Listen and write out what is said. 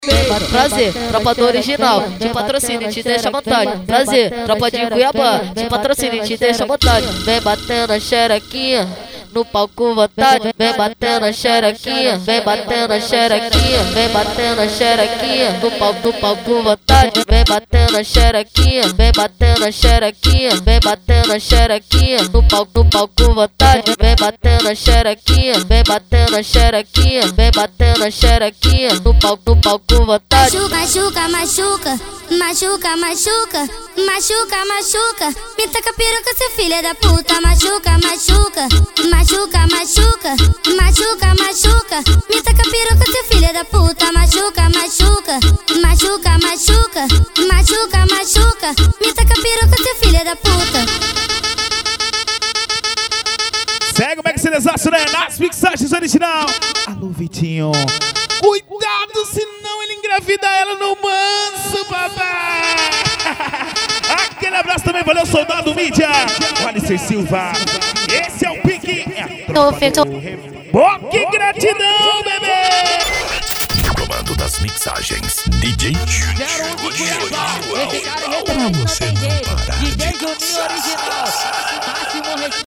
Prazer, tropa do original, de patrocínio, te deixa à vontade. Prazer, tropa de Cuiabá, de patrocínio, te deixa à vontade. Vem batendo a xerequinha no palco vontade, vem batendo a xerequinha, vem batendo a xerequinha, vem batendo a xerequinha no palco vontade, vem batendo a xerequinha, vem batendo a xerequinha, vem batendo a xerequinha no palco vontade, vem batendo a xerequinha, vem batendo a xerequinha, vem batendo a xerequinha no palco vontade. Machuca, machuca, machuca, machuca, machuca, machuca, me taca piroca, seu filho da puta, machuca, machuca, machuca, machuca, machuca, machuca, me taca piroca, seu filho da puta, machuca, machuca, machuca, machuca, machuca, machuca, me taca piroca, seu filho da puta. Segue o Max Cerezaço, né? Nas mixagens original. Alô, Vitinho. Cuidado, senão ele engravida ela no manso, papai. Aquele abraço também, valeu, soldado mídia. O Alisson Silva. Esse é o pique. Que gratidão, bebê. Comando das mixagens, DJ Júnior. Pra você não parar de